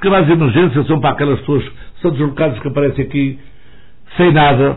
cabazes de emergência são para aquelas pessoas que são deslocadas, que aparecem aqui sem nada,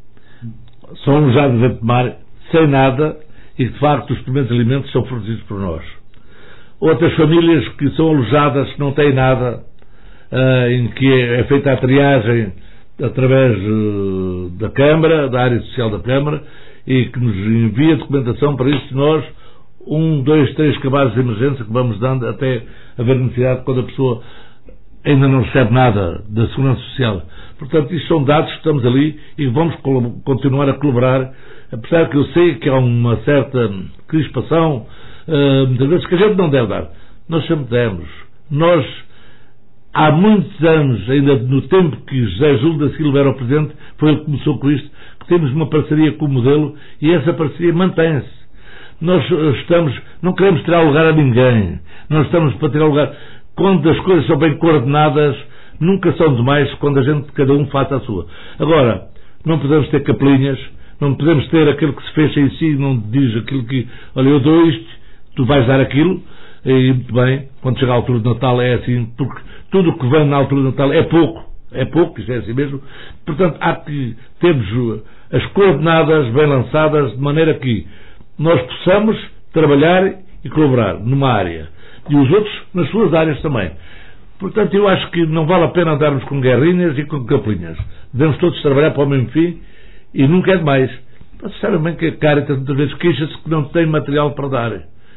são alojados a tomar sem nada, e de facto os primeiros alimentos são fornecidos por nós. Outras famílias que são alojadas, que não têm nada, em que é feita a triagem através da Câmara, da área social da Câmara, e que nos envia documentação para isso. Nós, 1, 2, 3 cabazes de emergência que vamos dando até haver necessidade, quando a pessoa ainda não recebe nada da Segurança Social. Portanto, isto são dados que estamos ali e vamos continuar a colaborar, apesar que eu sei que há uma certa crispação, muitas vezes, que a gente não deve dar. Nós sempre demos. Nós, há muitos anos, ainda no tempo que José Júlio da Silva era o Presidente, foi ele que começou com isto, que temos uma parceria com o modelo, e essa parceria mantém-se. Nós não queremos tirar lugar a ninguém. Nós estamos para tirar lugar. Quando as coisas são bem coordenadas, nunca são demais, quando a gente, cada um faz a sua. Agora, não podemos ter capelinhas, não podemos ter aquele que se fecha em si, não diz aquilo que, olha, eu dou isto, tu vais dar aquilo, e muito bem, quando chega a altura de Natal é assim, porque tudo o que vem na altura de Natal é pouco, isto é assim mesmo. Portanto, há que termos as coordenadas bem lançadas, de maneira que nós possamos trabalhar e colaborar numa área, e os outros nas suas áreas também. Portanto, eu acho que não vale a pena andarmos com guerrinhas e com capelinhas. Devemos todos trabalhar para o mesmo fim, e nunca é demais. Vocês sabem bem que a Caritas muitas vezes queixa-se que não tem material para dar.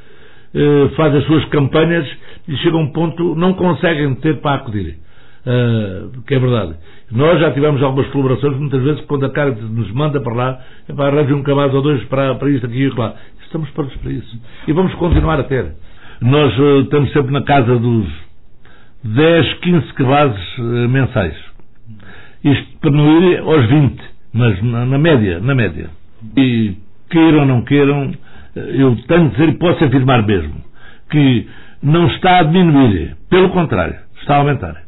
Faz as suas campanhas e chega a um ponto, não conseguem ter para acudir. Que é verdade. Nós já tivemos algumas colaborações, muitas vezes, quando a Caritas nos manda para lá, é para arranjar um cabaz ou dois para isto, aqui e lá. Estamos prontos para isso. E vamos continuar a ter. Nós estamos sempre na casa dos 10, 15 cabazes mensais. Isto para não ir aos 20, mas na média. E queiram ou não queiram, eu tenho de dizer e posso afirmar mesmo que não está a diminuir, pelo contrário, está a aumentar.